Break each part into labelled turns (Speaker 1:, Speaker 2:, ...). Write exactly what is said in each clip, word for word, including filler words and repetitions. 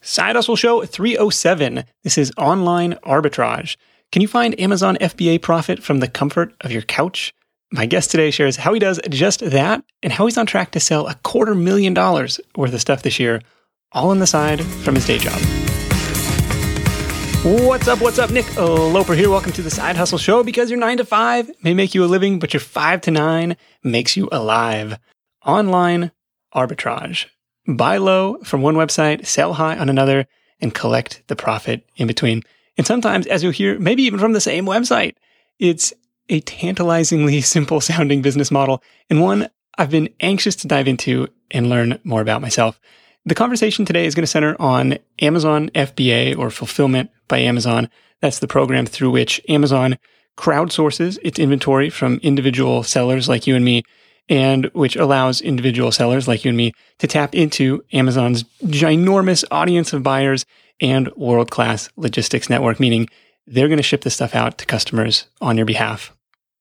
Speaker 1: Side Hustle Show three oh seven. This is online arbitrage. Can you find Amazon F B A profit from the comfort of your couch? My guest today shares how he does just that and how he's on track to sell a quarter million dollars worth of stuff this year, all on the side from his day job. What's up, what's up? Nick Loper here. Welcome to the Side Hustle Show, because your nine to five may make you a living, but your five to nine makes you alive. Online arbitrage. Buy low from one website, sell high on another, and collect the profit in between. And sometimes, as you'll hear, maybe even from the same website. It's a tantalizingly simple sounding business model, and one I've been anxious to dive into and learn more about myself. The conversation today is going to center on Amazon F B A, or Fulfillment by Amazon. That's the program through which Amazon crowdsources its inventory from individual sellers like you and me, and which allows individual sellers like you and me to tap into Amazon's ginormous audience of buyers and world-class logistics network, meaning they're going to ship this stuff out to customers on your behalf.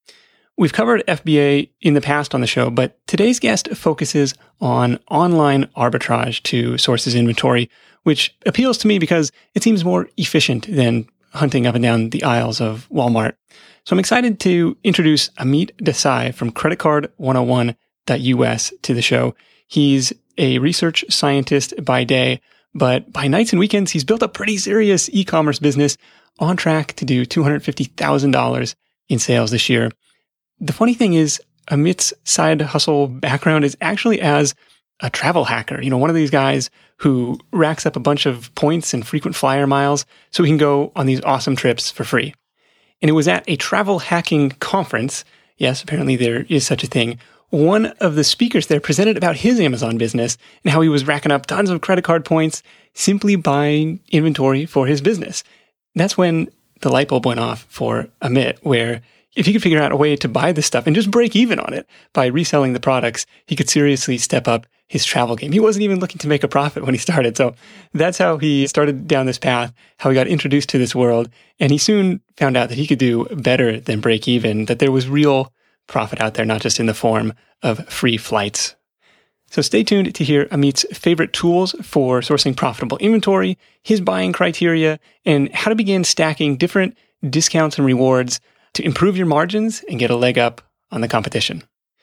Speaker 1: We've covered F B A in the past on the show, but today's guest focuses on online arbitrage to source his inventory, which appeals to me because it seems more efficient than hunting up and down the aisles of Walmart. So I'm excited to introduce Amit Desai from credit card one oh one dot U S to the show. He's a research scientist by day, but by nights and weekends, he's built a pretty serious e-commerce business on track to do two hundred fifty thousand dollars in sales this year. The funny thing is, Amit's side hustle background is actually as a travel hacker. You know, one of these guys who racks up a bunch of points and frequent flyer miles so he can go on these awesome trips for free. And it was at a travel hacking conference, yes, apparently there is such a thing, one of the speakers there presented about his Amazon business and how he was racking up tons of credit card points simply buying inventory for his business. That's when the light bulb went off for Amit, where if he could figure out a way to buy this stuff and just break even on it by reselling the products, he could seriously step up his travel game. He wasn't even looking to make a profit when he started. So that's how he started down this path, how he got introduced to this world. And he soon found out that he could do better than break even, that there was real profit out there, not just in the form of free flights. So stay tuned to hear Amit's favorite tools for sourcing profitable inventory, his buying criteria, and how to begin stacking different discounts and rewards to improve your margins and get a leg up on the competition.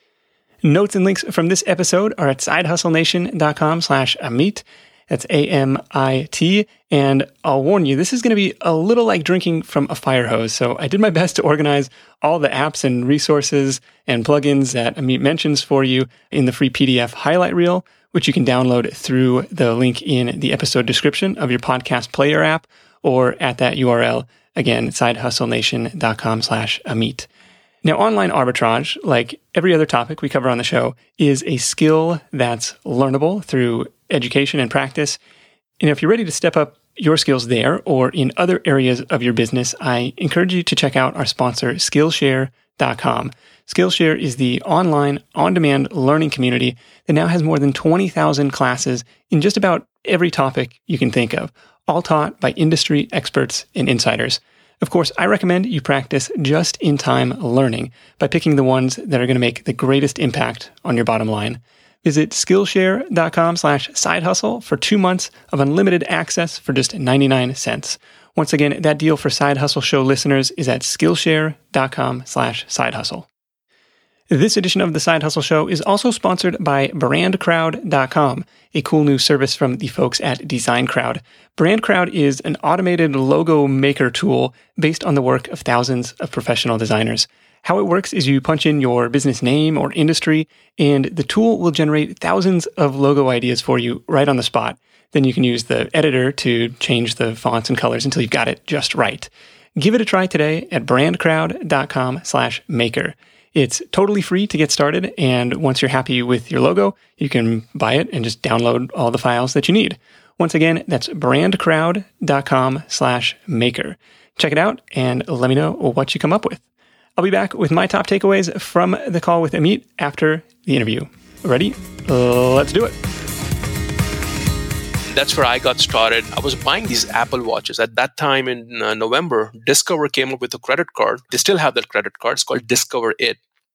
Speaker 1: Notes and links from this episode are at sidehustlenation.com slash Amit. That's A M I T. And I'll warn you, this is going to be a little like drinking from a fire hose. So I did my best to organize all the apps and resources and plugins that Amit mentions for you in the free P D F highlight reel, which you can download through the link in the episode description of your podcast player app or at that U R L. Again, sidehustlenation.com slash Amit. Now, online arbitrage, like every other topic we cover on the show, is a skill that's learnable through education and practice. And if you're ready to step up your skills there or in other areas of your business, I encourage you to check out our sponsor, Skillshare dot com. Skillshare is the online, on-demand learning community that now has more than twenty thousand classes in just about every topic you can think of, all taught by industry experts and insiders. Of course, I recommend you practice just-in-time learning by picking the ones that are going to make the greatest impact on your bottom line. Visit Skillshare.com slash side hustle for two months of unlimited access for just ninety-nine cents. Once again, that deal for Side Hustle Show listeners is at Skillshare.com slash side hustle. This edition of the Side Hustle Show is also sponsored by Brand Crowd dot com, a cool new service from the folks at Design Crowd. Brand Crowd is an automated logo maker tool based on the work of thousands of professional designers. How it works is you punch in your business name or industry, and the tool will generate thousands of logo ideas for you right on the spot. Then you can use the editor to change the fonts and colors until you've got it just right. Give it a try today at brandcrowd.com slash maker. It's totally free to get started, and once you're happy with your logo, you can buy it and just download all the files that you need. Once again, that's brandcrowd.com slash maker. Check it out and let me know what you come up with. I'll be back with my top takeaways from the call with Amit after the interview. Ready? Let's do it.
Speaker 2: That's where I got started. I was buying these Apple Watches. At that time in uh, November, Discover came up with a credit card. They still have that credit card. It's called Discover It.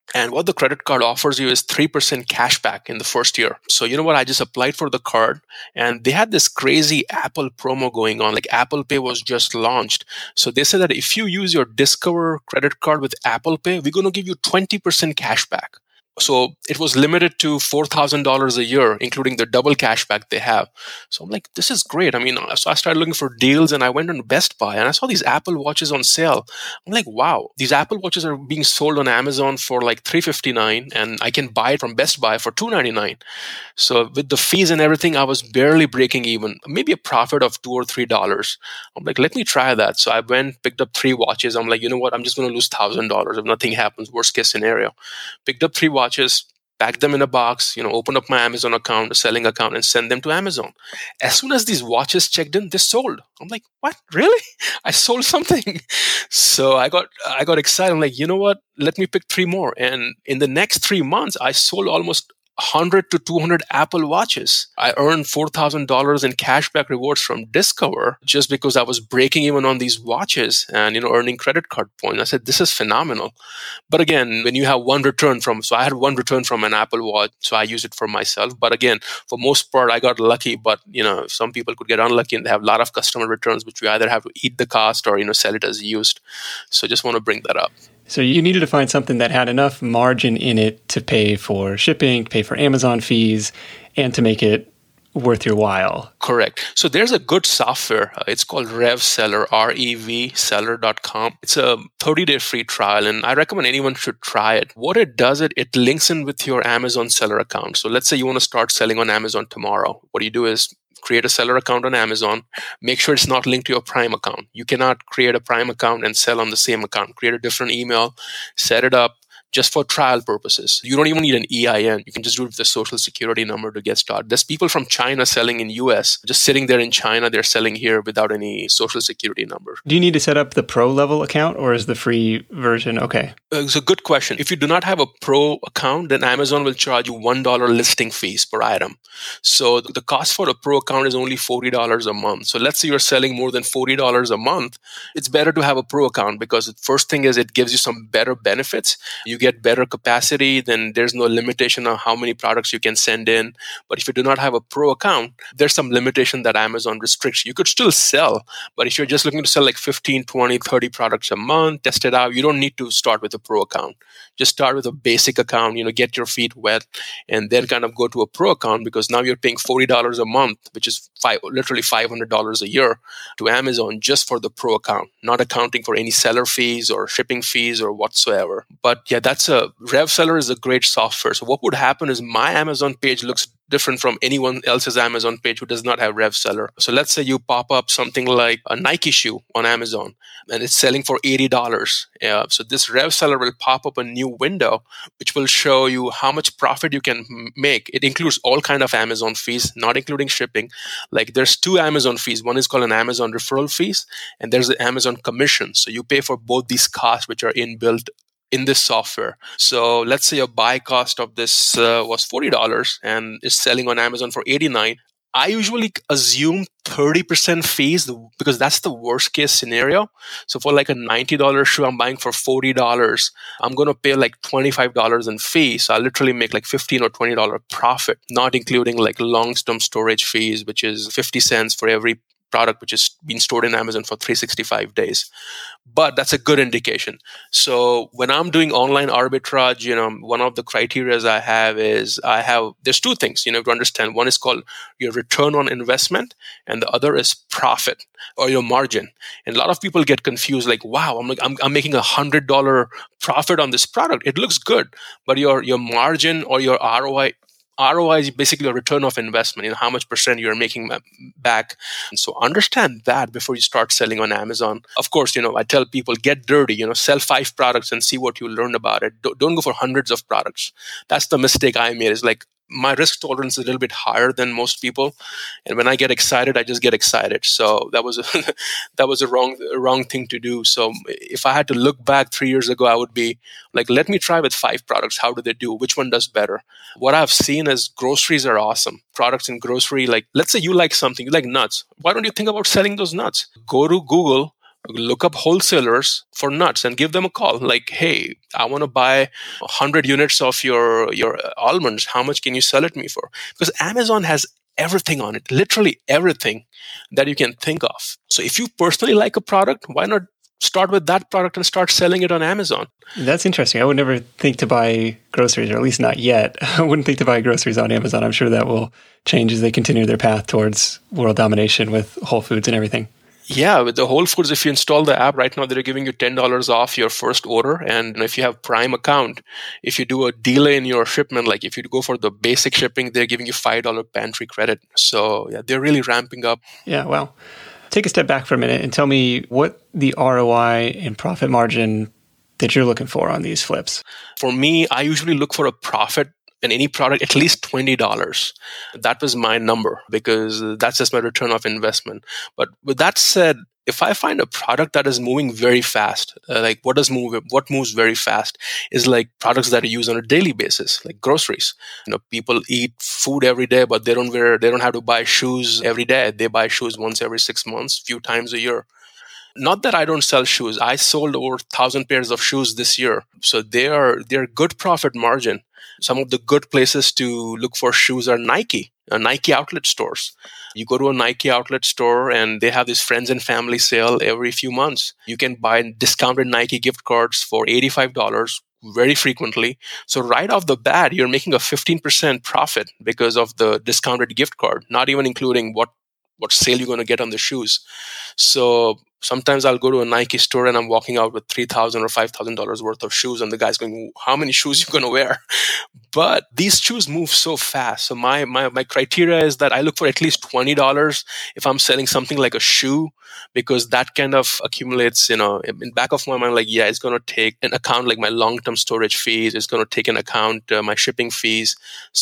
Speaker 2: And what the credit card offers you is three percent cash back in the first year. So you know what? I just applied for the card and they had this crazy Apple promo going on. Like Apple Pay was just launched. So they said that if you use your Discover credit card with Apple Pay, we're going to give you twenty percent cash back. So it was limited to four thousand dollars a year, including the double cashback they have. So I'm like, this is great. I mean, so I started looking for deals and I went on Best Buy and I saw these Apple Watches on sale. I'm like, wow, these Apple Watches are being sold on Amazon for like three hundred fifty-nine dollars and I can buy it from Best Buy for two hundred ninety-nine dollars. So with the fees and everything, I was barely breaking even, maybe a profit of two or three dollars. I'm like, let me try that. So I went, picked up three watches. I'm like, you know what? I'm just going to lose one thousand dollars if nothing happens, worst case scenario. Picked up three watches. Watches, pack them in a box, you know, open up my Amazon account, a selling account, and send them to Amazon. As soon as these watches checked in, they sold. I'm like, what? Really? I sold something. So I got I got excited. I'm like, you know what? Let me pick three more. And in the next three months, I sold almost one hundred to two hundred Apple Watches. I earned four thousand dollars in cashback rewards from Discover just because I was breaking even on these watches and, you know, earning credit card points. I said, this is phenomenal. But again, when you have one return from, so I had one return from an Apple Watch, so I use it for myself. But again, for most part, I got lucky. But, you know, some people could get unlucky and they have a lot of customer returns, which we either have to eat the cost or, you know, sell it as used. So just want to bring that up.
Speaker 1: So you needed to find something that had enough margin in it to pay for shipping, pay for Amazon fees, and to make it worth your while.
Speaker 2: Correct. So there's a good software. Uh, it's called RevSeller, R E V seller dot com. It's a thirty-day free trial, and I recommend anyone should try it. What it does, it, it links in with your Amazon seller account. So let's say you want to start selling on Amazon tomorrow. What you do is create a seller account on Amazon. Make sure it's not linked to your Prime account. You cannot create a Prime account and sell on the same account. Create a different email, set it up just for trial purposes. You don't even need an E I N. You can just do it with the social security number to get started. There's people from China selling in U S, just sitting there in China, they're selling here without any social security number.
Speaker 1: Do you need to set up the pro level account or is the free version okay?
Speaker 2: Uh, it's a good question. If you do not have a pro account, then Amazon will charge you one dollar listing fees per item. So the cost for a pro account is only forty dollars a month. So let's say you're selling more than forty dollars a month. It's better to have a pro account because the first thing is it gives you some better benefits. You get better capacity, then there's no limitation on how many products you can send in. But if you do not have a pro account, there's some limitation that Amazon restricts. You could still sell, but if you're just looking to sell like fifteen, twenty, thirty products a month, test it out, you don't need to start with a pro account. Just start with a basic account, you know, get your feet wet, and then kind of go to a pro account because now you're paying forty dollars a month, which is five, literally five hundred dollars a year to Amazon just for the pro account, not accounting for any seller fees or shipping fees or whatsoever. But yeah, that's a RevSeller is a great software. So what would happen is my Amazon page looks different from anyone else's Amazon page who does not have RevSeller. So let's say you pop up something like a Nike shoe on Amazon and it's selling for eighty dollars. Uh, so this RevSeller will pop up a new window, which will show you how much profit you can make. It includes all kind of Amazon fees, not including shipping. Like there's two Amazon fees. One is called an Amazon referral fees, and there's the Amazon commission. So you pay for both these costs, which are inbuilt in this software. So let's say a buy cost of this uh, was forty dollars and is selling on Amazon for eighty-nine dollars. I usually assume thirty percent fees because that's the worst case scenario. So for like a ninety dollars shoe I'm buying for forty dollars, I'm going to pay like twenty-five dollars in fees. So I literally make like fifteen or twenty dollars profit, not including like long-term storage fees, which is fifty cents for every product which is being stored in Amazon for three hundred sixty-five days. But that's a good indication. So when I'm doing online arbitrage, you know, one of the criterias I have is I have, there's two things, you know, to understand. One is called your return on investment and the other is profit or your margin. And a lot of people get confused like, wow, I'm like, I'm, I'm making a one hundred dollars profit on this product. It looks good, but your, your margin or your R O I R O I is basically a return of investment, you know, how much percent you're making back. And so understand that before you start selling on Amazon. Of course, you know, I tell people get dirty, you know, sell five products and see what you learn about it. Don't go for hundreds of products. That's the mistake I made is like, my risk tolerance is a little bit higher than most people, and when I get excited, I just get excited. So that was a, that was a wrong wrong thing to do. So if I had to look back three years ago, I would be like, let me try with five products. How do they do? Which one does better? What I've seen is groceries are awesome. Products in grocery, like let's say you like something, you like nuts. Why don't you think about selling those nuts? Go to Google. look up wholesalers for nuts and give them a call. Like, hey, I want to buy one hundred units of your, your almonds. How much can you sell it me for? Because Amazon has everything on it, literally everything that you can think of. So if you personally like a product, why not start with that product and start selling it on Amazon?
Speaker 1: That's interesting. I would never think to buy groceries, or at least not yet. I wouldn't think to buy groceries on Amazon. I'm sure that will change as they continue their path towards world domination with Whole Foods and everything.
Speaker 2: Yeah, with the Whole Foods, if you install the app right now, they're giving you ten dollars off your first order. And if you have Prime account, if you do a delay in your shipment, like if you go for the basic shipping, they're giving you five dollars pantry credit. So yeah, they're really ramping up.
Speaker 1: Yeah, well, take a step back for a minute and tell me what the R O I and profit margin that you're looking for on these flips.
Speaker 2: For me, I usually look for a profit in any product, at least twenty dollars. That was my number because that's just my return of investment. But with that said, if I find a product that is moving very fast, uh, like what does move, what moves very fast is like products that are used on a daily basis, like groceries. You know, people eat food every day, but they don't wear, they don't have to buy shoes every day. They buy shoes once every six months, few times a year. Not that I don't sell shoes. I sold over a thousand pairs of shoes this year. So they are, they're good profit margin. Some of the good places to look for shoes are Nike, uh, Nike outlet stores. You go to a Nike outlet store and they have this friends and family sale every few months. You can buy discounted Nike gift cards for eighty-five dollars very frequently. So right off the bat, you're making a fifteen percent profit because of the discounted gift card, not even including what, what sale you're going to get on the shoes. So sometimes I'll go to a Nike store and I'm walking out with three thousand dollars or five thousand dollars worth of shoes. And the guy's going, how many shoes are you going to wear? But these shoes move so fast. So my, my, my criteria is that I look for at least twenty dollars if I'm selling something like a shoe, because that kind of accumulates, you know, in back of my mind, like, yeah, it's going to take an account like my long-term storage fees. It's going to take an account uh, my shipping fees.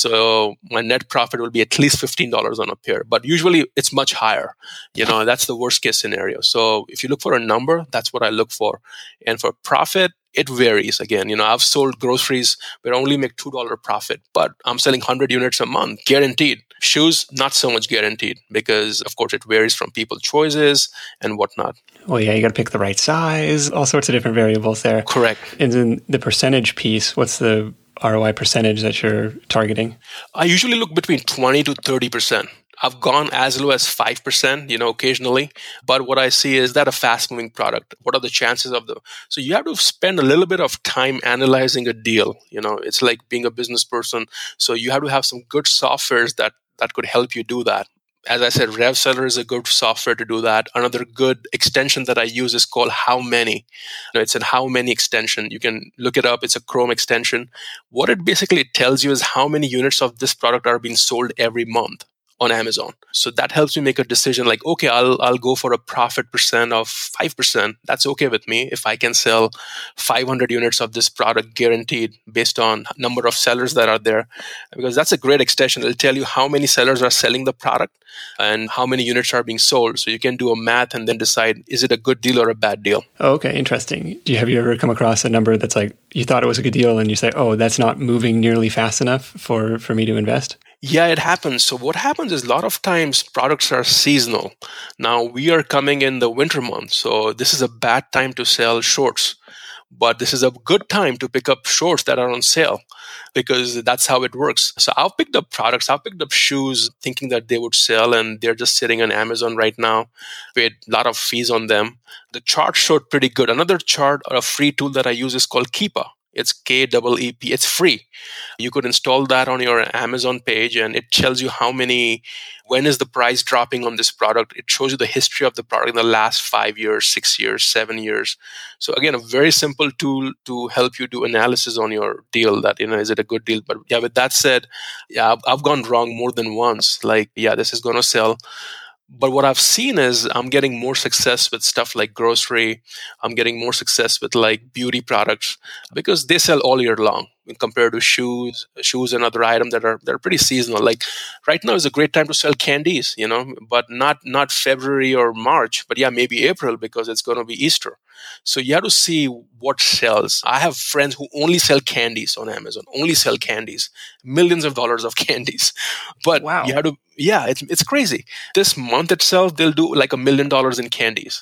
Speaker 2: So my net profit will be at least fifteen dollars on a pair. But usually it's much higher. You know, that's the worst case scenario. So if you look for a number, that's what I look for. And for profit, it varies. Again, you know, I've sold groceries where I only make two dollars profit, but I'm selling one hundred units a month, guaranteed. Shoes, not so much guaranteed because, of course, it varies from people's choices and whatnot.
Speaker 1: Well, yeah, you got to pick the right size, all sorts of different variables there.
Speaker 2: Correct.
Speaker 1: And then the percentage piece, what's the R O I percentage that you're targeting?
Speaker 2: I usually look between twenty to thirty percent. I've gone as low as five percent, you know, occasionally. But what I see is that a fast-moving product. What are the chances of the... So you have to spend a little bit of time analyzing a deal. You know, it's like being a business person. So you have to have some good softwares that, that could help you do that. As I said, RevSeller is a good software to do that. Another good extension that I use is called How Many. You know, it's a How Many extension. You can look it up. It's a Chrome extension. What it basically tells you is how many units of this product are being sold every month on Amazon. So that helps me make a decision like, okay, I'll I'll go for a profit percent of five percent. That's okay with me if I can sell five hundred units of this product guaranteed based on number of sellers that are there. Because that's a great extension. It'll tell you how many sellers are selling the product and how many units are being sold. So you can do a math and then decide, is it a good deal or a bad deal?
Speaker 1: Oh, okay, interesting. Do you, have you ever come across a number that's like, you thought it was a good deal and you say, oh, that's not moving nearly fast enough for, for me to invest?
Speaker 2: Yeah, it happens. So what happens is a lot of times products are seasonal. Now we are coming in the winter months. So this is a bad time to sell shorts. But this is a good time to pick up shorts that are on sale because that's how it works. So I've picked up products. I've picked up shoes thinking that they would sell and they're just sitting on Amazon right now. Paid a lot of fees on them. The chart showed pretty good. Another chart or a free tool that I use is called Keepa. It's K E E P. It's free. You could install that on your Amazon page and it tells you how many, when is the price dropping on this product. It shows you the history of the product in the last five years, six years, seven years. So again, a very simple tool to help you do analysis on your deal that, you know, is it a good deal? But yeah, with that said, yeah, I've, I've gone wrong more than once. Like, yeah, this is going to sell. But what I've seen is I'm getting more success with stuff like grocery. I'm getting more success with like beauty products because they sell all year long compared to shoes, shoes and other items that are that are pretty seasonal. Like right now is a great time to sell candies, you know, but not not February or March, but yeah, maybe April because it's going to be Easter. So you have to see what sells. I have friends who only sell candies on Amazon, only sell candies, millions of dollars of candies. But
Speaker 1: wow.
Speaker 2: you have to, yeah, it's it's crazy. This month itself, they'll do like a million dollars in candies.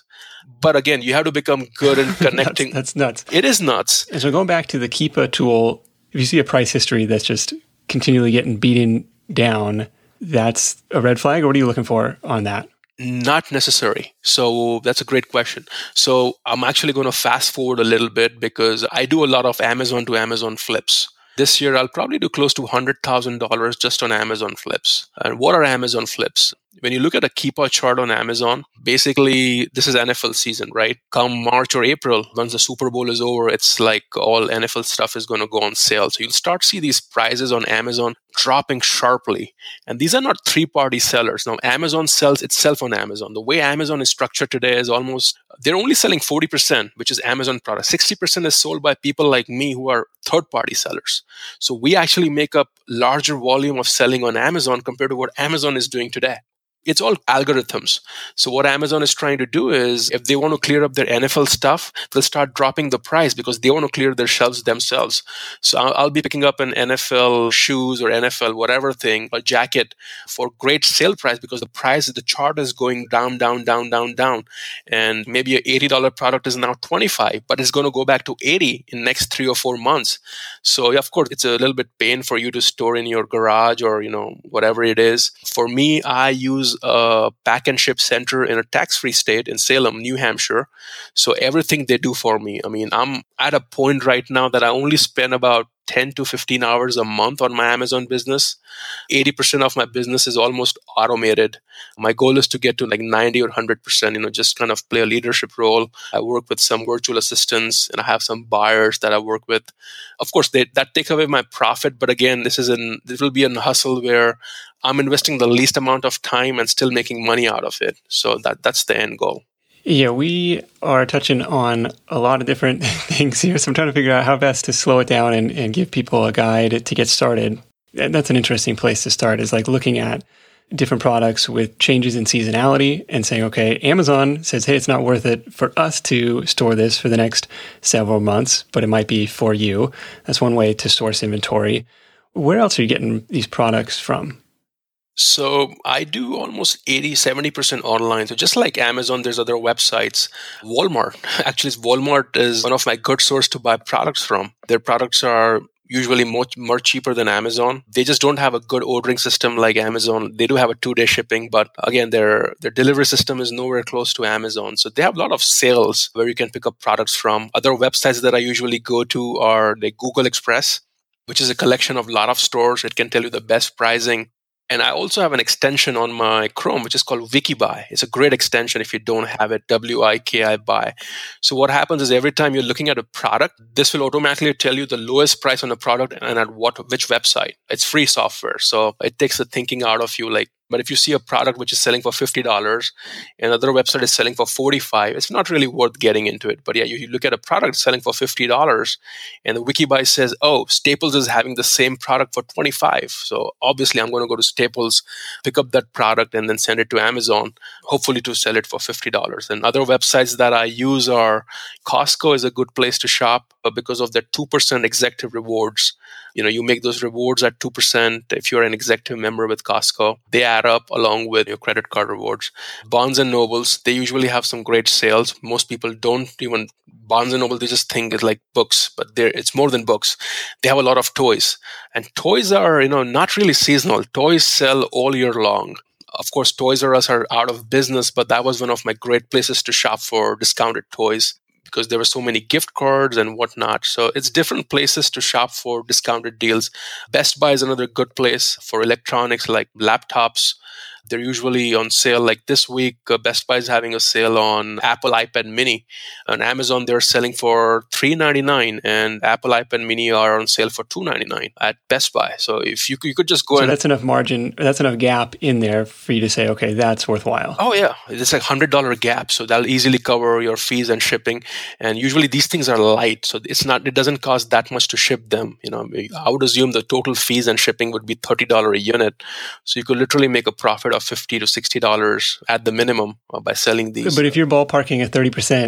Speaker 2: But again, you have to become good in connecting.
Speaker 1: that's, that's nuts.
Speaker 2: It is nuts.
Speaker 1: And so going back to the Keepa tool, if you see a price history that's just continually getting beaten down, that's a red flag, or what are you looking for on that?
Speaker 2: Not necessary. So that's a great question. So I'm actually going to fast forward a little bit because I do a lot of Amazon to Amazon flips. This year, I'll probably do close to one hundred thousand dollars just on Amazon flips. And what are Amazon flips? When you look at a Keepa chart on Amazon, basically, this is N F L season, right? Come March or April, once the Super Bowl is over, it's like all N F L stuff is going to go on sale. So you'll start to see these prices on Amazon dropping sharply. And these are not three-party sellers. Now, Amazon sells itself on Amazon. The way Amazon is structured today is almost, they're only selling forty percent, which is Amazon products. sixty percent is sold by people like me who are third-party sellers. So we actually make up larger volume of selling on Amazon compared to what Amazon is doing today. It's all algorithms. So what Amazon is trying to do is if they want to clear up their N F L stuff, they'll start dropping the price because they want to clear their shelves themselves. So I'll, I'll be picking up an N F L shoes or N F L whatever thing, a jacket for great sale price because the price, the chart is going down, down, down, down, down. And maybe an eighty dollars product is now twenty-five, but it's going to go back to eighty in next three or four months. So yeah, of course, it's a little bit pain for you to store in your garage or, you know, whatever it is. For me, I use a pack and ship center in a tax-free state in Salem, New Hampshire. So everything they do for me. I mean, I'm at a point right now that I only spend about ten to fifteen hours a month on my Amazon business. eighty percent of my business is almost automated. My goal is to get to like ninety or one hundred percent, you know, just kind of play a leadership role. I work with some virtual assistants and I have some buyers that I work with. Of course, they, that take away my profit. But again, this is an, this will be a hustle where I'm investing the least amount of time and still making money out of it. So that that's the end goal.
Speaker 1: Yeah, we are touching on a lot of different things here. So I'm trying to figure out how best to slow it down and, and give people a guide to get started. And that's an interesting place to start, is like looking at different products with changes in seasonality and saying, okay, Amazon says, hey, it's not worth it for us to store this for the next several months, but it might be for you. That's one way to source inventory. Where else are you getting these products from?
Speaker 2: So I do almost eighty, seventy percent online. So just like Amazon, there's other websites. Walmart, actually Walmart is one of my good source to buy products from. Their products are usually much more cheaper than Amazon. They just don't have a good ordering system like Amazon. They do have a two-day shipping, but again, their their delivery system is nowhere close to Amazon. So they have a lot of sales where you can pick up products from. Other websites that I usually go to are the Google Express, which is a collection of a lot of stores. It can tell you the best pricing. And I also have an extension on my Chrome, which is called Wikibuy. It's a great extension if you don't have it, W I K I buy. So what happens is every time you're looking at a product, this will automatically tell you the lowest price on the product and at what which website. It's free software. So it takes the thinking out of you. Like, but if you see a product which is selling for fifty dollars and another website is selling for forty-five dollars, it's not really worth getting into it. But yeah, you, you look at a product selling for fifty dollars and the Wikibuy says, oh, Staples is having the same product for twenty-five dollars. So obviously I'm going to go to Staples, pick up that product and then send it to Amazon, hopefully to sell it for fifty dollars. And other websites that I use are Costco is a good place to shop because of their two percent executive rewards. You know, you make those rewards at two percent if you're an executive member with Costco. They add up along with your credit card rewards. Barnes and Nobles, they usually have some great sales. Most people don't even, Barnes and Noble, they just think it's like books, but it's more than books. They have a lot of toys. And toys are, you know, not really seasonal. Toys sell all year long. Of course, Toys R Us are out of business, but that was one of my great places to shop for discounted toys, because there were so many gift cards and whatnot. So it's different places to shop for discounted deals. Best Buy is another good place for electronics like laptops. They're usually on sale. Like this week, uh, Best Buy is having a sale on Apple iPad Mini. On Amazon, they're selling for three ninety-nine, and Apple iPad Mini are on sale for two ninety-nine at Best Buy. So if you you could just go
Speaker 1: so
Speaker 2: and
Speaker 1: that's enough margin, that's enough gap in there for you to say, okay, that's worthwhile.
Speaker 2: Oh yeah, it's like one hundred dollars gap, so that'll easily cover your fees and shipping. And usually these things are light, so it's not it doesn't cost that much to ship them. You know, I would assume the total fees and shipping would be thirty dollars a unit, so you could literally make a profit of fifty to sixty dollars at the minimum uh, by selling these.
Speaker 1: But if you're ballparking at thirty percent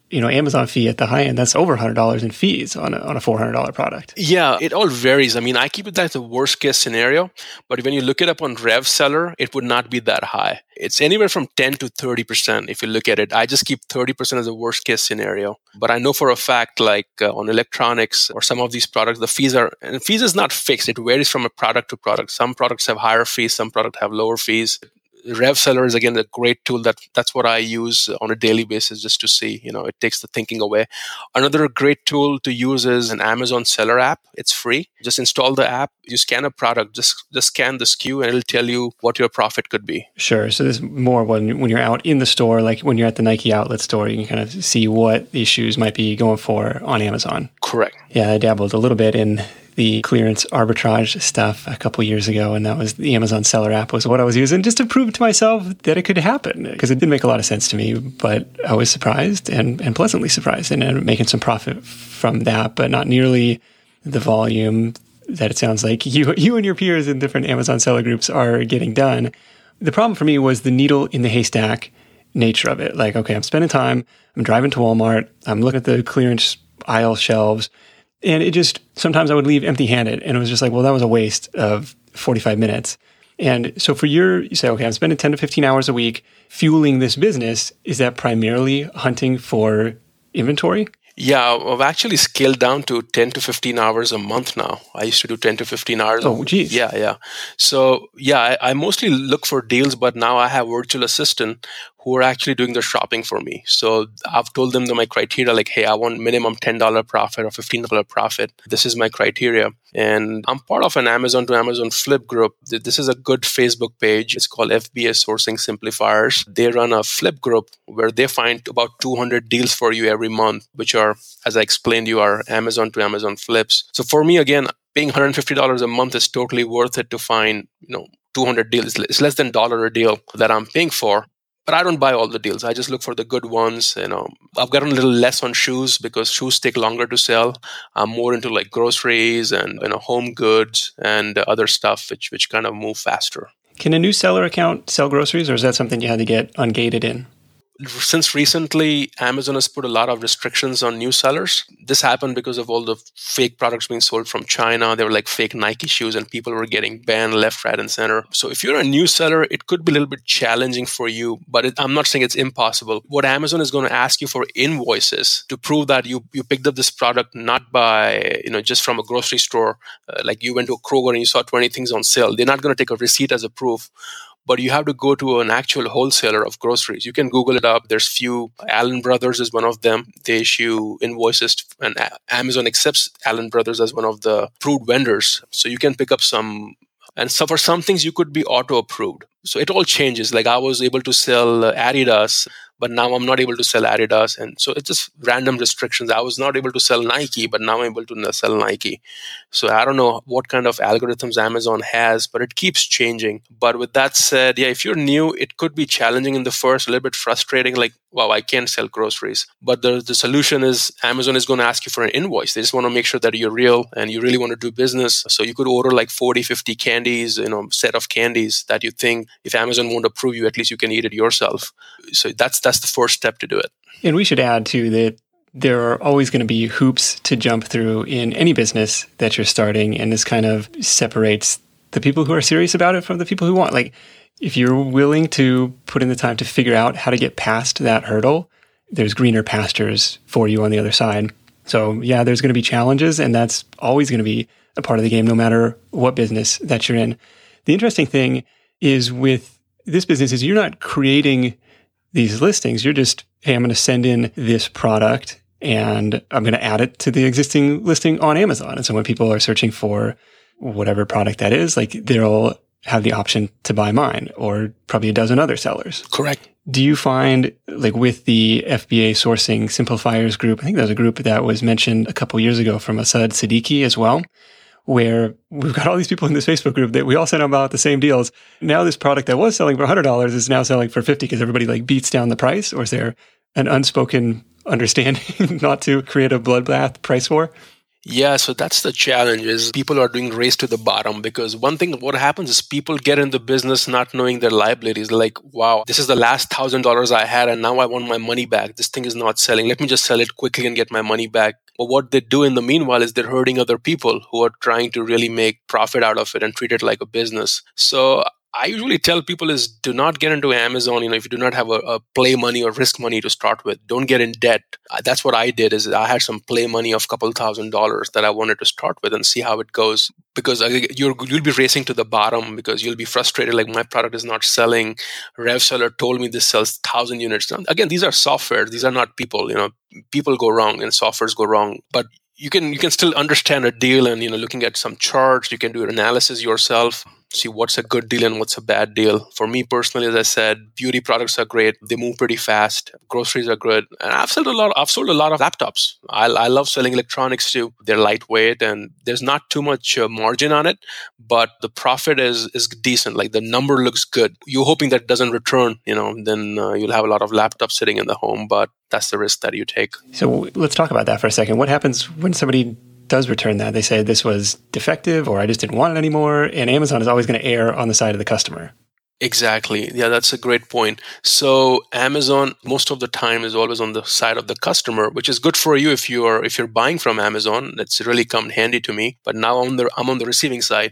Speaker 1: you know, Amazon fee at the high end, that's over one hundred dollars in fees on a, on a four hundred dollars product.
Speaker 2: Yeah, it all varies. I mean, I keep it that the worst case scenario, but when you look it up on RevSeller, it would not be that high. It's anywhere from ten to thirty percent if you look at it. I just keep thirty percent as a worst case scenario. But I know for a fact, like uh, on electronics or some of these products, the fees are, and fees is not fixed. It varies from a product to product. Some products have higher fees, some products have lower fees. RevSeller is, again, a great tool. That that's what I use on a daily basis just to see, you know, it takes the thinking away. Another great tool to use is an Amazon Seller app. It's free. Just install the app. You scan a product, just, just scan the S K U, and it'll tell you what your profit could be.
Speaker 1: Sure. So this is more when, when you're out in the store, like when you're at the Nike outlet store, you can kind of see what these shoes might be going for on Amazon.
Speaker 2: Correct.
Speaker 1: Yeah, I dabbled a little bit in the clearance arbitrage stuff a couple years ago, and that was the Amazon Seller app was what I was using just to prove to myself that it could happen, because it didn't make a lot of sense to me, but I was surprised and, and pleasantly surprised, and ended up making some profit from that, but not nearly the volume that it sounds like you you and your peers in different Amazon seller groups are getting done. The problem for me was the needle in the haystack nature of it. Like, okay, I'm spending time, I'm driving to Walmart, I'm looking at the clearance aisle shelves, and it just, sometimes I would leave empty-handed, and it was just like, well, that was a waste of forty-five minutes. And so for your, you say, okay, I'm spending ten to fifteen hours a week fueling this business. Is that primarily hunting for inventory?
Speaker 2: Yeah, I've actually scaled down to ten to fifteen hours a month now. I used to do ten to fifteen hours.
Speaker 1: Oh, geez.
Speaker 2: Yeah, yeah. So, yeah, I, I mostly look for deals, but now I have virtual assistant who are actually doing the shopping for me. So I've told them that my criteria, like, hey, I want minimum ten dollars profit or fifteen dollars profit. This is my criteria. And I'm part of an Amazon to Amazon flip group. This is a good Facebook page. It's called F B A Sourcing Simplifiers. They run a flip group where they find about two hundred deals for you every month, which are, as I explained, you are Amazon to Amazon flips. So for me, again, paying one hundred fifty dollars a month is totally worth it to find, you know, two hundred deals. It's less than a dollar a deal that I'm paying for. But I don't buy all the deals. I just look for the good ones. You know, I've gotten a little less on shoes because shoes take longer to sell. I'm more into like groceries and, you know, home goods and other stuff, which which kind of move faster.
Speaker 1: Can a new seller account sell groceries, or is that something you had to get ungated in?
Speaker 2: Since recently, Amazon has put a lot of restrictions on new sellers. This happened because of all the fake products being sold from China. They were like fake Nike shoes, and people were getting banned left, right, and center. So if you're a new seller, it could be a little bit challenging for you, but it, I'm not saying it's impossible. What Amazon is going to ask you for invoices to prove that you, you picked up this product not by, you know, just from a grocery store, uh, like you went to a Kroger and you saw twenty things on sale. They're not going to take a receipt as a proof. But you have to go to an actual wholesaler of groceries. You can Google it up. There's few. Allen Brothers is one of them. They issue invoices, and Amazon accepts Allen Brothers as one of the approved vendors. So you can pick up some, and so for some things you could be auto-approved. So it all changes. Like I was able to sell Adidas, but now I'm not able to sell Adidas. And so it's just random restrictions. I was not able to sell Nike, but now I'm able to sell Nike. So I don't know what kind of algorithms Amazon has, but it keeps changing. But with that said, yeah, if you're new, it could be challenging in the first, a little bit frustrating, like, wow, I can't sell groceries. But the, the solution is Amazon is going to ask you for an invoice. They just want to make sure that you're real and you really want to do business. So you could order like forty, fifty candies, you know, set of candies that you think if Amazon won't approve you, at least you can eat it yourself. So that's that's the first step to do it.
Speaker 1: And we should add too that there are always going to be hoops to jump through in any business that you're starting, and this kind of separates the people who are serious about it from the people who want. Like, if you're willing to put in the time to figure out how to get past that hurdle, there's greener pastures for you on the other side. So yeah, there's going to be challenges, and that's always going to be a part of the game, no matter what business that you're in. The interesting thing is with this business is you're not creating these listings. You're just, hey, I'm going to send in this product and I'm going to add it to the existing listing on Amazon. And so when people are searching for whatever product that is, like they'll have the option to buy mine or probably a dozen other sellers.
Speaker 2: Correct.
Speaker 1: Do you find, like with the F B A Sourcing Simplifiers group, I think that was a group that was mentioned a couple years ago from Asad Siddiqui as well, where we've got all these people in this Facebook group that we all sent about the same deals. Now this product that was selling for one hundred dollars is now selling for fifty dollars because everybody like beats down the price? Or is there an unspoken understanding not to create a bloodbath price war?
Speaker 2: Yeah, so that's the challenge is people are doing race to the bottom because one thing, what happens is people get in the business not knowing their liabilities. Like, wow, this is the last thousand dollars I had and now I want my money back. This thing is not selling. Let me just sell it quickly and get my money back. But what they do in the meanwhile is they're hurting other people who are trying to really make profit out of it and treat it like a business. So I usually tell people is do not get into Amazon. You know, if you do not have a, a play money or risk money to start with, don't get in debt. Uh, That's what I did is I had some play money of a couple thousand dollars that I wanted to start with and see how it goes. Because you're, you'll be racing to the bottom because you'll be frustrated. Like my product is not selling. RevSeller told me this sells thousand units. Again, these are software. These are not people. You know, people go wrong and softwares go wrong. But you can you can still understand a deal and, you know, looking at some charts, you can do an analysis yourself, see what's a good deal and what's a bad deal. For me personally, as I said, beauty products are great. They move pretty fast. Groceries are good. And I've sold a lot, I've sold a lot of laptops. I, I love selling electronics too. They're lightweight and there's not too much uh, margin on it, but the profit is is decent. Like the number looks good. You're hoping that doesn't return, you know, then uh, you'll have a lot of laptops sitting in the home, but that's the risk that you take.
Speaker 1: So let's talk about that for a second. What happens when somebody does return that? They say this was defective or I just didn't want it anymore. And Amazon is always going to err on the side of the customer.
Speaker 2: Exactly. Yeah, that's a great point. So Amazon, most of the time, is always on the side of the customer, which is good for you if you're if you're buying from Amazon. That's really come handy to me. But now I'm, the, I'm on the receiving side.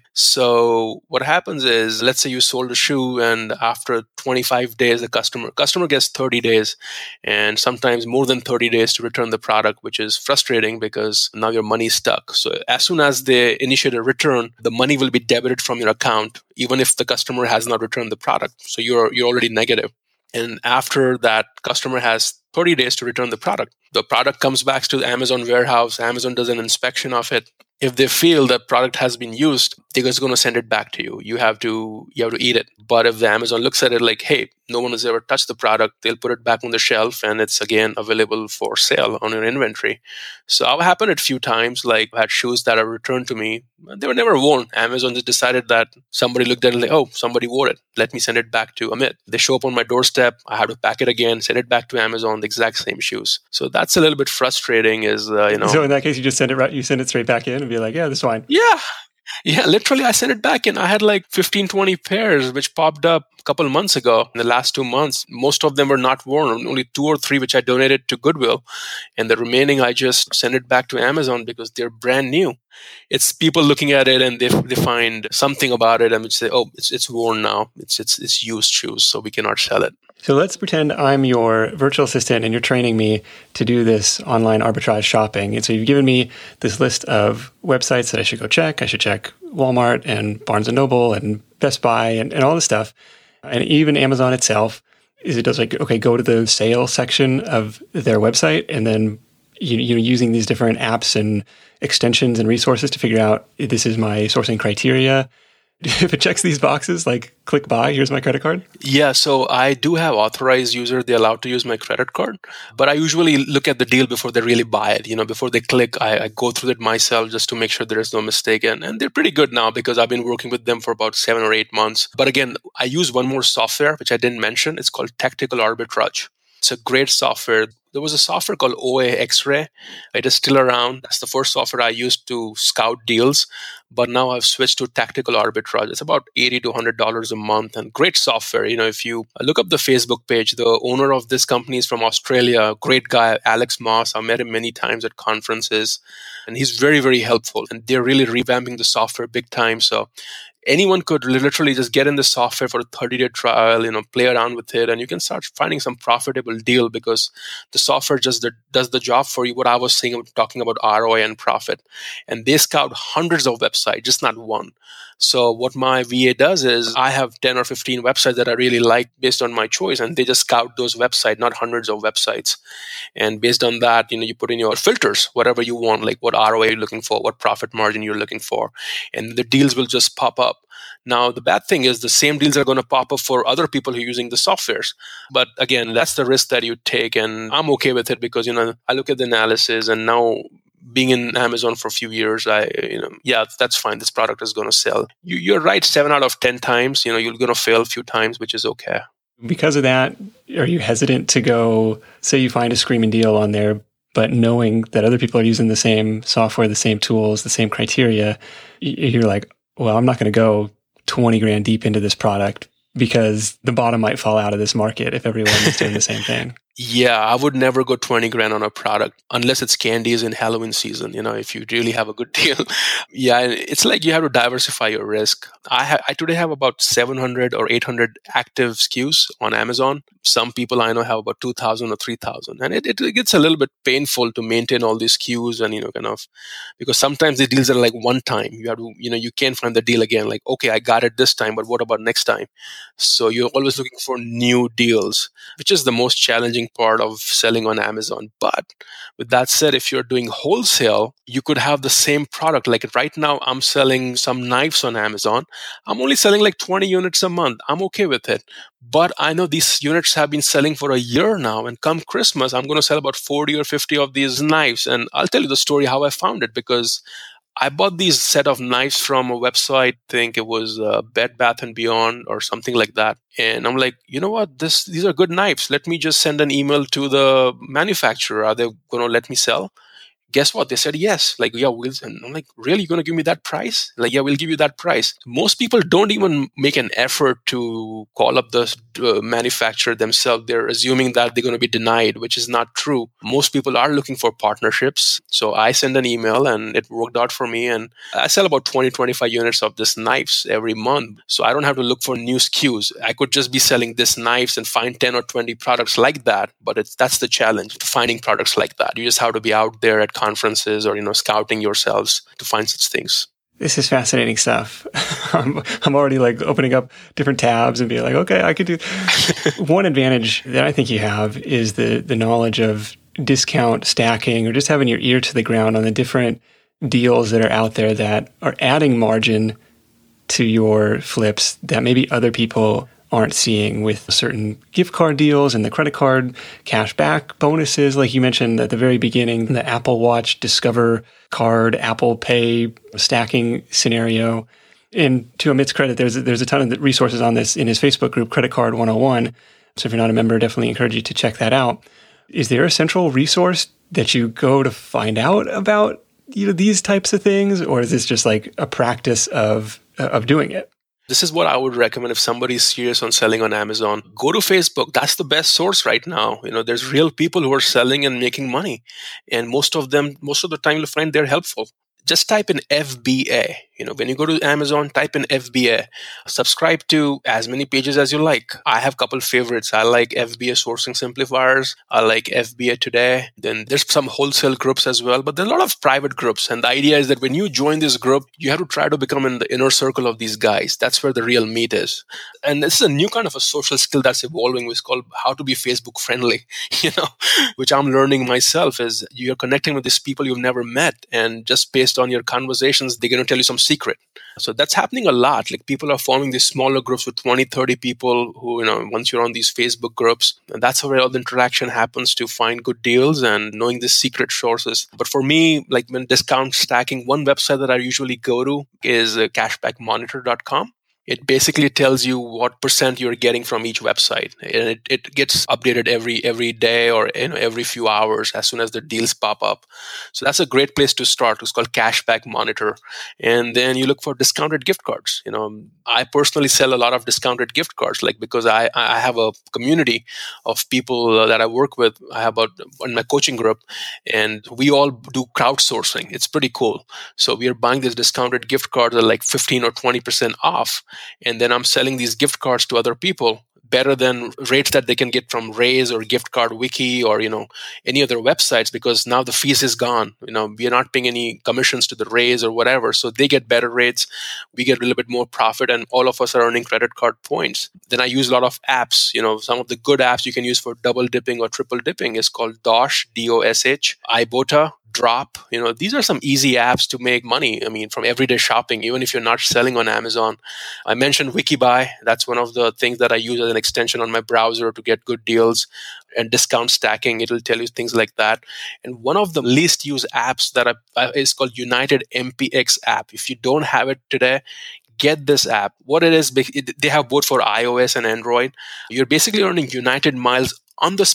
Speaker 2: So what happens is, let's say you sold a shoe, and after twenty-five days, the customer customer gets thirty days, and sometimes more than thirty days to return the product, which is frustrating because now your money is stuck. So as soon as they initiate a return, the money will be debited from your account, even if the customer has not returned the product. So you're you're already negative. And after that, customer has thirty days to return the product. The product comes back to the Amazon warehouse. Amazon does an inspection of it. If they feel that product has been used, they're just going to send it back to you. You have to you have to eat it. But if the Amazon looks at it like, hey, no one has ever touched the product, they'll put it back on the shelf and it's again available for sale on your inventory. So I've happened a few times, like I had shoes that are returned to me. They were never worn. Amazon just decided that somebody looked at it like, oh, somebody wore it. Let me send it back to Amit. They show up on my doorstep. I have to pack it again, send it back to Amazon, the exact same shoes. So that's a little bit frustrating is, uh, you know.
Speaker 1: So in that case, you just send it right, you send it straight back in and be like, yeah, this is fine.
Speaker 2: Yeah. Yeah, literally, I sent it back in. I had like fifteen, twenty pairs, which popped up a couple of months ago in the last two months. Most of them were not worn, only two or three, which I donated to Goodwill. And the remaining, I just sent it back to Amazon because they're brand new. It's people looking at it and they they find something about it and would say, oh, it's it's worn now. It's it's it's used shoes, so we cannot sell it.
Speaker 1: So let's pretend I'm your virtual assistant and you're training me to do this online arbitrage shopping. And so you've given me this list of websites that I should go check. I should check Walmart and Barnes and Noble and Best Buy and, and all this stuff. And even Amazon itself is it does like, okay, go to the sale section of their website and then you, you know, using these different apps and extensions and resources to figure out this is my sourcing criteria. If it checks these boxes, like click buy, here's my credit card?
Speaker 2: Yeah, so I do have authorized users. They're allowed to use my credit card. But I usually look at the deal before they really buy it. You know, before they click, I, I go through it myself just to make sure there is no mistake. And, and they're pretty good now because I've been working with them for about seven or eight months. But again, I use one more software, which I didn't mention. It's called Tactical Arbitrage. It's a great software. There was a software called O A X-Ray. It is still around. That's the first software I used to scout deals. But now I've switched to Tactical Arbitrage. It's about eighty to one hundred dollars a month and great software. You know, if you look up the Facebook page, the owner of this company is from Australia, great guy, Alex Moss. I've met him many times at conferences and he's very, very helpful. And they're really revamping the software big time. So anyone could literally just get in the software for a thirty-day trial, you know, play around with it, and you can start finding some profitable deal because the software just the, does the job for you. What I was saying, talking about R O I and profit, and they scout hundreds of websites, just not one. So what my V A does is I have ten or fifteen websites that I really like based on my choice, and they just scout those websites, not hundreds of websites. And based on that, you know, you put in your filters, whatever you want, like what R O I you're looking for, what profit margin you're looking for, and the deals will just pop up. Now, the bad thing is the same deals are going to pop up for other people who are using the softwares. But again, that's the risk that you take. And I'm okay with it because, you know, I look at the analysis and now being in Amazon for a few years, I, you know, yeah, that's fine. This product is going to sell. You, you're right. Seven out of ten times, you know, you're going to fail a few times, which is okay.
Speaker 1: Because of that, are you hesitant to go, say you find a screaming deal on there, But knowing that other people are using the same software, the same tools, the same criteria, you're like, well, I'm not going to go twenty grand deep into this product because the bottom might fall out of this market if everyone is doing the same thing.
Speaker 2: Yeah, I would never go twenty grand on a product unless it's candies in Halloween season. You know, if you really have a good deal. Yeah, it's like you have to diversify your risk. I ha- I today have about seven hundred or eight hundred active S K Us on Amazon. Some people I know have about two thousand or three thousand. And it, it gets a little bit painful to maintain all these S K Us and, you know, kind of, because sometimes the deals are like one time. You have to, you know, you can't find the deal again. Like, okay, I got it this time, but what about next time? So you're always looking for new deals, which is the most challenging part of selling on Amazon. But with that said, if you're doing wholesale, you could have the same product. Like right now, I'm selling some knives on Amazon. I'm only selling like twenty units a month. I'm okay with it. But I know these units have been selling for a year now. And come Christmas, I'm going to sell about forty or fifty of these knives. And I'll tell you the story how I found it, because I bought these set of knives from a website. I think it was uh, Bed Bath and Beyond or something like that. And I'm like, you know what? This these are good knives. Let me just send an email to the manufacturer. Are they going to let me sell? Guess what? They said yes. Like, yeah, we'll. And I'm like, really? You're going to give me that price? Like, yeah, we'll give you that price. Most people don't even make an effort to call up the uh, manufacturer themselves. They're assuming that they're going to be denied, which is not true. Most people are looking for partnerships. So I send an email and it worked out for me. And I sell about twenty, twenty-five units of this knives every month. So I don't have to look for new S K Us. I could just be selling this knives and find ten or twenty products like that. But it's that's the challenge, finding products like that. You just have to be out there at conferences or, you know, scouting yourselves to find such things.
Speaker 1: This is fascinating stuff. I'm, I'm already like opening up different tabs and being like, okay, I could do. One advantage that I think you have is the the knowledge of discount stacking, or just having your ear to the ground on the different deals that are out there that are adding margin to your flips that maybe other people aren't seeing, with certain gift card deals and the credit card cash back bonuses. Like you mentioned at the very beginning, the Apple Watch Discover card, Apple Pay stacking scenario. And to Amit's credit, there's a, there's a ton of resources on this in his Facebook group, Credit Card one oh one. So if you're not a member, definitely encourage you to check that out. Is there a central resource that you go to find out about, you know, these types of things? Or is this just like a practice of of doing it?
Speaker 2: This is what I would recommend if somebody's serious on selling on Amazon. Go to Facebook. That's the best source right now. You know, there's real people who are selling and making money. And most of them, most of the time you'll find they're helpful. Just type in F B A. You know, when you go to Amazon, type in F B A. Subscribe to as many pages as you like. I have a couple favorites. I like F B A Sourcing Simplifiers. I like F B A Today. Then there's some wholesale groups as well, but there's a lot of private groups. And the idea is that when you join this group, you have to try to become in the inner circle of these guys. That's where the real meat is. And this is a new kind of a social skill that's evolving, which is called how to be Facebook friendly, you know, which I'm learning myself. Is you're connecting with these people you've never met. And just based on your conversations, they're going to tell you some secret. So that's happening a lot. Like people are forming these smaller groups with twenty, thirty people who, you know, once you're on these Facebook groups, and that's where all the interaction happens to find good deals and knowing the secret sources. But for me, like when discount stacking, one website that I usually go to is uh, cashback monitor dot com. It basically tells you what percent you're getting from each website, and it, it gets updated every every day or, you know, every few hours as soon as the deals pop up. So that's a great place to start. It's called Cashback Monitor, and then you look for discounted gift cards. You know, I personally sell a lot of discounted gift cards, like because I I have a community of people that I work with. I have about in my coaching group, and we all do crowdsourcing. It's pretty cool. So we are buying these discounted gift cards at like fifteen or twenty percent off. And then I'm selling these gift cards to other people better than rates that they can get from Raise or Gift Card Wiki or, you know, any other websites, because now the fees is gone. You know, we are not paying any commissions to the Raise or whatever. So they get better rates. We get a little bit more profit, and all of us are earning credit card points. Then I use a lot of apps. You know, some of the good apps you can use for double dipping or triple dipping is called Dosh, D O S H, Ibotta, Drop. You know, these are some easy apps to make money. I mean, from everyday shopping, even if you're not selling on Amazon. I mentioned Wikibuy. That's one of the things that I use as an extension on my browser to get good deals. And discount stacking, it'll tell you things like that. And one of the least used apps that I, uh, is called United M P X app. If you don't have it today, get this app. What it is, they have both for iOS and Android. You're basically earning United miles on the spot.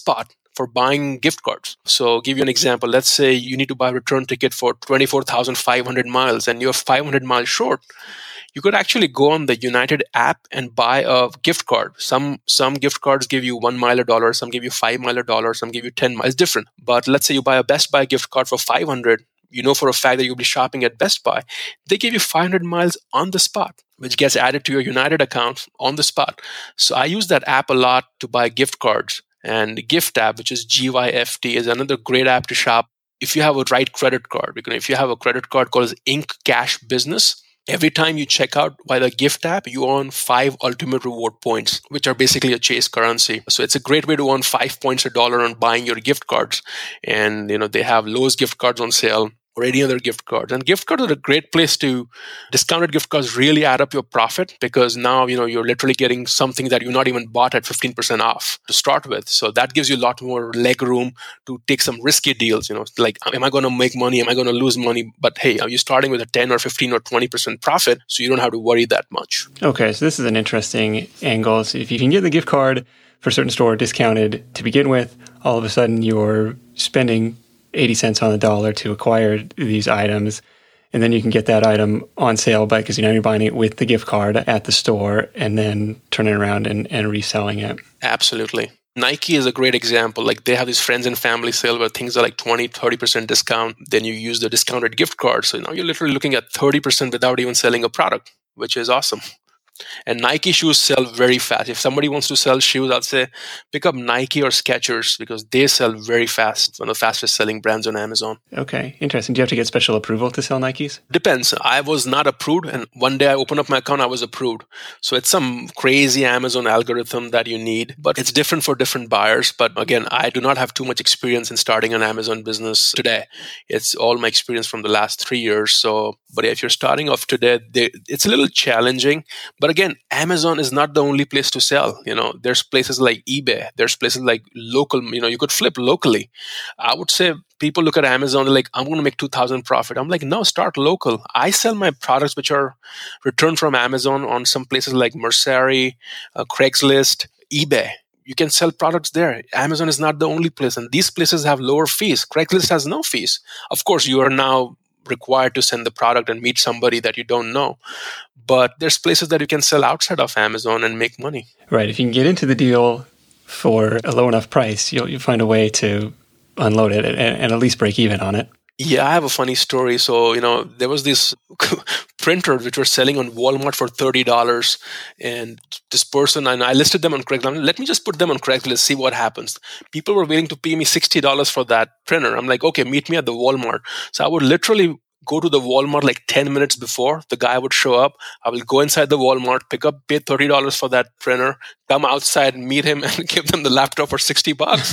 Speaker 2: for buying gift cards. So I'll give you an example. Let's say you need to buy a return ticket for twenty-four thousand five hundred miles and you're five hundred miles short. You could actually go on the United app and buy a gift card. Some some gift cards give you one mile a dollar, some give you five mile a dollar, some give you ten miles. It's different. But let's say you buy a Best Buy gift card for five hundred. You know for a fact that you'll be shopping at Best Buy. They give you five hundred miles on the spot, which gets added to your United account on the spot. So I use that app a lot to buy gift cards. And the Gift app, which is G Y F T, is another great app to shop if you have a right credit card. Because if you have a credit card called Ink Cash Business, every time you check out by the Gift app, you earn five ultimate reward points, which are basically a Chase currency. So it's a great way to earn five points a dollar on buying your gift cards. And, you know, they have Lowe's gift cards on sale or any other gift cards. And gift cards are a great place to, discounted gift cards really add up your profit because now, you know, you're literally getting something that you not even bought at fifteen percent off to start with. So that gives you a lot more leg room to take some risky deals, you know, like, am I going to make money? Am I going to lose money? But hey, are you starting with a ten or fifteen or twenty percent profit? So you don't have to worry that much.
Speaker 1: Okay. So this is an interesting angle. So if you can get the gift card for a certain store discounted to begin with, all of a sudden you're spending eighty cents on the dollar to acquire these items. And then you can get that item on sale by, because you know you're buying it with the gift card at the store and then turning around and, and reselling it.
Speaker 2: Absolutely. Nike is a great example. Like they have these friends and family sale where things are like twenty, thirty percent discount. Then you use the discounted gift card. So now you're literally looking at thirty percent without even selling a product, which is awesome. And Nike shoes sell very fast. If somebody wants to sell shoes, I'd say pick up Nike or Skechers because they sell very fast. One of the fastest selling brands on Amazon.
Speaker 1: Okay, interesting. Do you have to get special approval to sell Nikes?
Speaker 2: Depends. I was not approved. And one day I opened up my account, I was approved. So it's some crazy Amazon algorithm that you need. But it's different for different buyers. But again, I do not have too much experience in starting an Amazon business today. It's all my experience from the last three years. So, but if you're starting off today, they, it's a little challenging. But again, Amazon is not the only place to sell. You know, there's places like eBay. There's places like local, you know, you could flip locally. I would say people look at Amazon, they're like, I'm going to make two thousand profit. I'm like, no, start local. I sell my products, which are returned from Amazon on some places like Mercari, uh, Craigslist, eBay. You can sell products there. Amazon is not the only place. And these places have lower fees. Craigslist has no fees. Of course, you are now required to send the product and meet somebody that you don't know. But there's places that you can sell outside of Amazon and make money.
Speaker 1: Right. If you can get into the deal for a low enough price, you'll, you'll find a way to unload it and, and at least break even on it.
Speaker 2: Yeah, I have a funny story. So, you know, there was this printer which were selling on Walmart for thirty dollars. And this person, and I listed them on Craigslist. Let me just put them on Craigslist, see what happens. People were willing to pay me sixty dollars for that printer. I'm like, okay, meet me at the Walmart. So I would literally go to the Walmart like ten minutes before the guy would show up. I will go inside the Walmart, pick up, pay thirty dollars for that printer, come outside and meet him and give them the laptop for sixty bucks.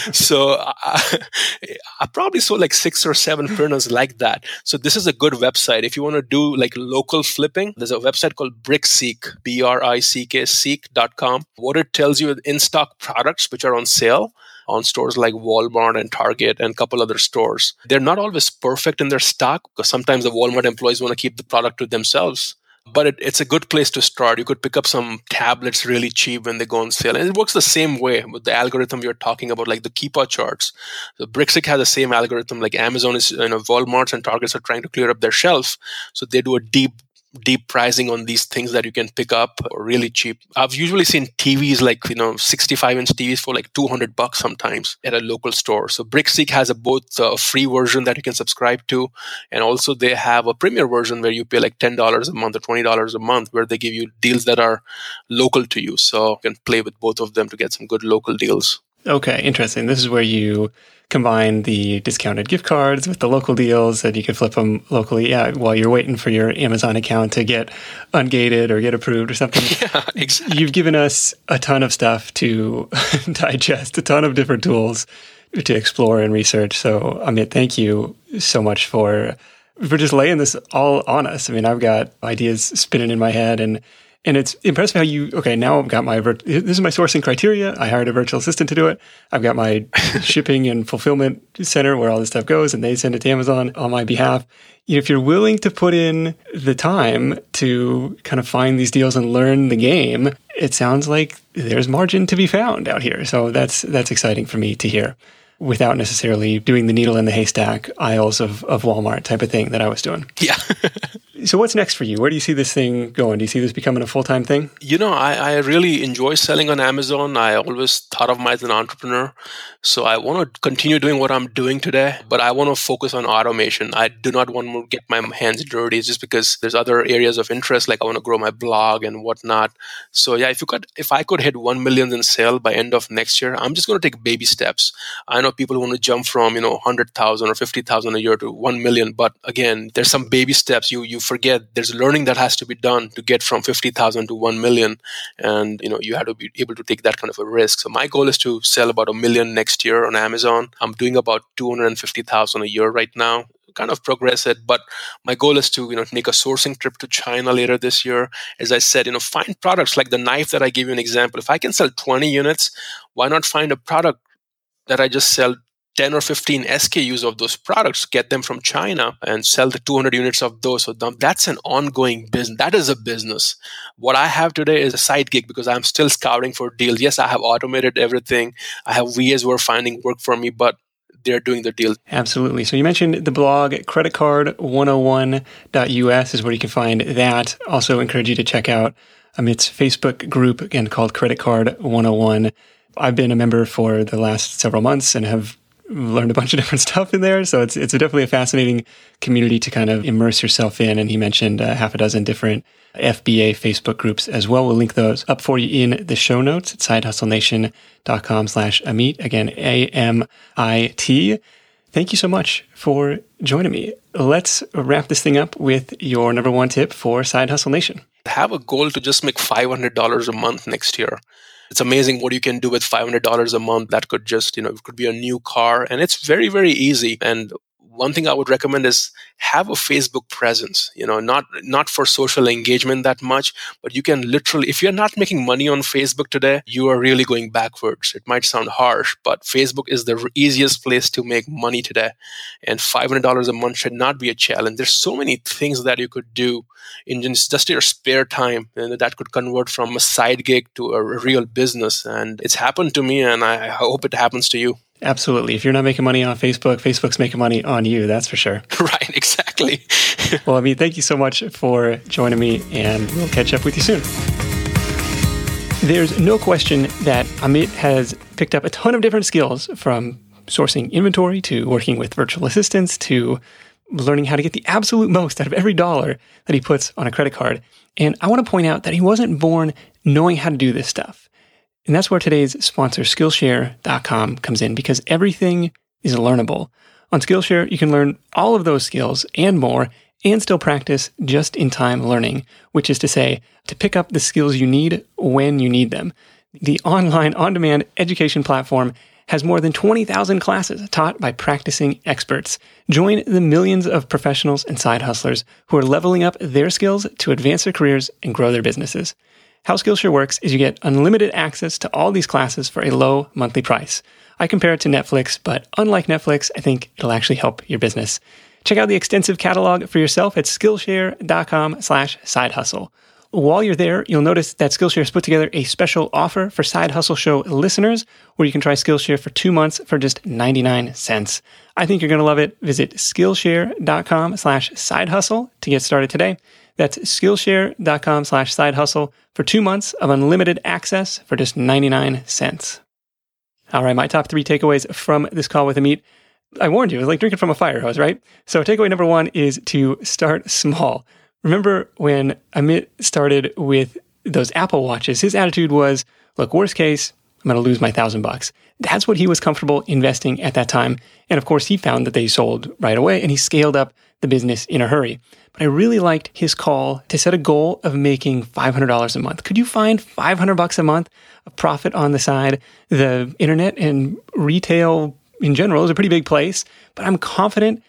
Speaker 2: So I, I probably sold like six or seven printers like that. So this is a good website. If you want to do like local flipping, there's a website called Brickseek, B R I C K, seek dot com. What it tells you is in-stock products which are on sale on stores like Walmart and Target and a couple other stores. They're not always perfect in their stock because sometimes the Walmart employees want to keep the product to themselves. But it, it's a good place to start. You could pick up some tablets really cheap when they go on sale. And it works the same way with the algorithm you're talking about, like the Keepa charts. So Brickseek has the same algorithm, like Amazon is, you know, Walmarts and Targets are trying to clear up their shelf. So they do a deep deep pricing on these things that you can pick up really cheap. I've usually seen T Vs like, you know, sixty-five inch T Vs for like two hundred bucks sometimes at a local store. So Brickseek has a both a free version that you can subscribe to. And also they have a premier version where you pay like ten dollars a month or twenty dollars a month where they give you deals that are local to you. So you can play with both of them to get some good local deals.
Speaker 1: Okay, interesting. This is where you combine the discounted gift cards with the local deals and you can flip them locally yeah, while you're waiting for your Amazon account to get ungated or get approved or something.
Speaker 2: Yeah, exactly.
Speaker 1: You've given us a ton of stuff to digest, a ton of different tools to explore and research. So, Amit, thank you so much for for just laying this all on us. I mean, I've got ideas spinning in my head and And it's impressive how you, okay, now I've got my, this is my sourcing criteria. I hired a virtual assistant to do it. I've got my shipping and fulfillment center where all this stuff goes, and they send it to Amazon on my behalf. If you're willing to put in the time to kind of find these deals and learn the game, it sounds like there's margin to be found out here. So that's that's exciting for me to hear, without necessarily doing the needle in the haystack aisles of, of Walmart type of thing that I was doing.
Speaker 2: Yeah.
Speaker 1: So what's next for you? Where do you see this thing going? Do you see this becoming a full-time thing?
Speaker 2: You know, I, I really enjoy selling on Amazon. I always thought of myself as an entrepreneur. So I want to continue doing what I'm doing today, but I want to focus on automation. I do not want to get my hands dirty just because there's other areas of interest, like I want to grow my blog and whatnot. So yeah, if you could, if I could hit one million in sale by end of next year, I'm just going to take baby steps. I know people want to jump from, you know, one hundred thousand or fifty thousand a year to one million. But again, there's some baby steps. You you forget there's learning that has to be done to get from fifty thousand to one million. And, you know, you have to be able to take that kind of a risk. So my goal is to sell about a million next year on Amazon. I'm doing about two hundred fifty thousand a year right now. Kind of progress it, but my goal is to, you know, make a sourcing trip to China later this year. As I said, you know, find products like the knife that I gave you an example. If I can sell twenty units, why not find a product that I just sell ten or fifteen S K Us of those products, get them from China and sell the two hundred units of those. So that's an ongoing business. That is a business. What I have today is a side gig because I'm still scouting for deals. Yes, I have automated everything. I have V As who are finding work for me, but they're doing the deal.
Speaker 1: Absolutely. So you mentioned the blog, credit card one oh one dot U S is where you can find that. Also encourage you to check out Amit's Facebook group, again, called Credit Card one oh one. I've been a member for the last several months and have learned a bunch of different stuff in there. So it's it's a definitely a fascinating community to kind of immerse yourself in. And he mentioned uh, half a dozen different F B A Facebook groups as well. We'll link those up for you in the show notes at sidehustlenation.com slash Amit. Again, A M I T. Thank you so much for joining me. Let's wrap this thing up with your number one tip for Side Hustle Nation.
Speaker 2: Have a goal to just make five hundred dollars a month next year. It's amazing what you can do with five hundred dollars a month. That could just, you know, it could be a new car, and it's very, very easy. And one thing I would recommend is have a Facebook presence, you know, not, not for social engagement that much, but you can literally, if you're not making money on Facebook today, you are really going backwards. It might sound harsh, but Facebook is the easiest place to make money today. And five hundred dollars a month should not be a challenge. There's so many things that you could do in just your spare time, and that could convert from a side gig to a real business. And it's happened to me, and I hope it happens to you.
Speaker 1: Absolutely. If you're not making money on Facebook, Facebook's making money on you. That's for sure.
Speaker 2: Right. Exactly.
Speaker 1: Well, I mean, thank you so much for joining me, and we'll catch up with you soon. There's no question that Amit has picked up a ton of different skills, from sourcing inventory to working with virtual assistants to learning how to get the absolute most out of every dollar that he puts on a credit card. And I want to point out that he wasn't born knowing how to do this stuff. And that's where today's sponsor, Skillshare dot com, comes in, because everything is learnable. On Skillshare, you can learn all of those skills and more, and still practice just-in-time learning, which is to say, to pick up the skills you need when you need them. The online, on-demand education platform has more than twenty thousand classes taught by practicing experts. Join the millions of professionals and side hustlers who are leveling up their skills to advance their careers and grow their businesses. How Skillshare works is you get unlimited access to all these classes for a low monthly price. I compare it to Netflix, but unlike Netflix, I think it'll actually help your business. Check out the extensive catalog for yourself at Skillshare.com slash side hustle. While you're there, you'll notice that Skillshare has put together a special offer for Side Hustle Show listeners, where you can try Skillshare for two months for just ninety-nine cents. I think you're going to love it. Visit Skillshare.com slash side hustle to get started today. That's Skillshare.com slash side hustle for two months of unlimited access for just ninety-nine cents. All right, my top three takeaways from this call with Amit. I warned you, it was like drinking from a fire hose, right? So takeaway number one is to start small. Remember when Amit started with those Apple Watches, his attitude was, look, worst case, I'm going to lose my thousand bucks. That's what he was comfortable investing at that time. And of course, he found that they sold right away, and he scaled up the business in a hurry. But I really liked his call to set a goal of making five hundred dollars a month. Could you find five hundred bucks a month of profit on the side? The internet and retail in general is a pretty big place, but I'm confident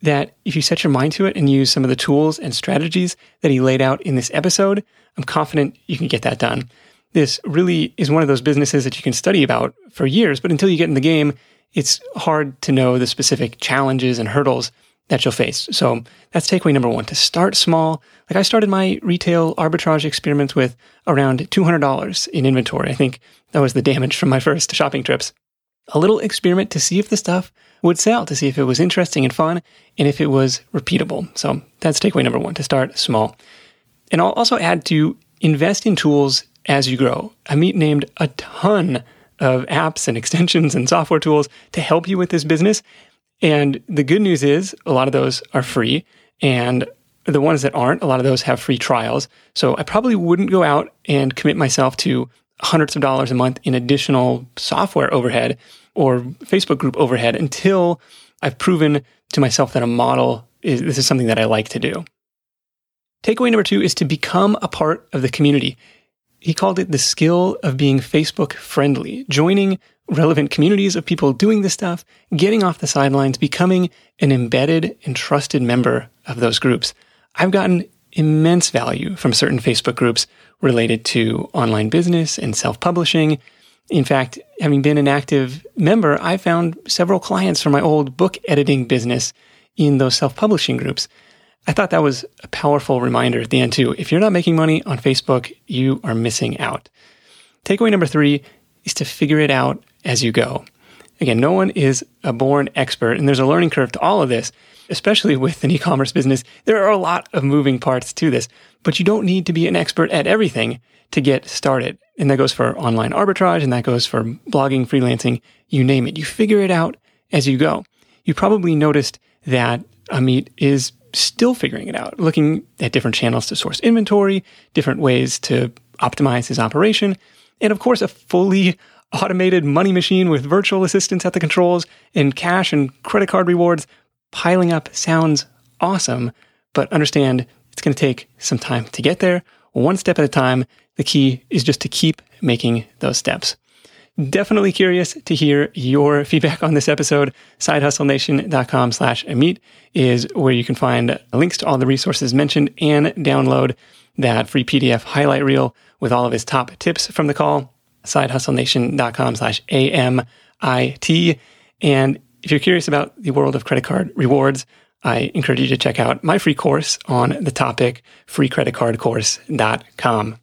Speaker 1: that if you set your mind to it and use some of the tools and strategies that he laid out in this episode, I'm confident you can get that done. This really is one of those businesses that you can study about for years, but until you get in the game, it's hard to know the specific challenges and hurdles that you'll face. So that's takeaway number one, to start small. Like I started my retail arbitrage experiments with around two hundred dollars in inventory. I think that was the damage from my first shopping trips. A little experiment to see if the stuff would sell, to see if it was interesting and fun, and if it was repeatable. So that's takeaway number one, to start small. And I'll also add to invest in tools as you grow. Amit named a ton of apps and extensions and software tools to help you with this business. And the good news is a lot of those are free. And the ones that aren't, a lot of those have free trials. So I probably wouldn't go out and commit myself to hundreds of dollars a month in additional software overhead or Facebook group overhead until I've proven to myself that a model is, this is something that I like to do. Takeaway number two is to become a part of the community. He called it the skill of being Facebook friendly, joining relevant communities of people doing this stuff, getting off the sidelines, becoming an embedded and trusted member of those groups. I've gotten immense value from certain Facebook groups related to online business and self-publishing. In fact, having been an active member, I found several clients from my old book editing business in those self-publishing groups. I thought that was a powerful reminder at the end too. If you're not making money on Facebook, you are missing out. Takeaway number three is to figure it out as you go. Again, no one is a born expert, and there's a learning curve to all of this, especially with an e-commerce business. There are a lot of moving parts to this, but you don't need to be an expert at everything to get started. And that goes for online arbitrage, and that goes for blogging, freelancing, you name it. You figure it out as you go. You probably noticed that Amit is still figuring it out, looking at different channels to source inventory, different ways to optimize his operation, and of course, a fully automated money machine with virtual assistants at the controls and cash and credit card rewards piling up sounds awesome, but understand it's going to take some time to get there, one step at a time. The key is just to keep making those steps. Definitely curious to hear your feedback on this episode. sidehustlenation.com slash Amit is where you can find links to all the resources mentioned and download that free P D F highlight reel with all of his top tips from the call. sidehustlenation.com slash A M I T. And if you're curious about the world of credit card rewards, I encourage you to check out my free course on the topic, free credit card course dot com.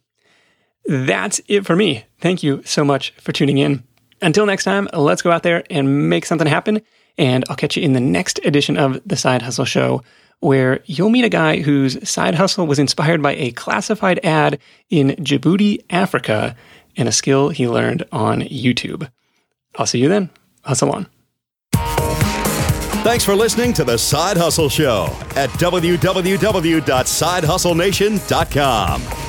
Speaker 1: That's it for me. Thank you so much for tuning in. Until next time, let's go out there and make something happen. And I'll catch you in the next edition of The Side Hustle Show, where you'll meet a guy whose side hustle was inspired by a classified ad in Djibouti, Africa, and a skill he learned on YouTube. I'll see you then. Hustle on.
Speaker 3: Thanks for listening to The Side Hustle Show at w w w dot side hustle nation dot com.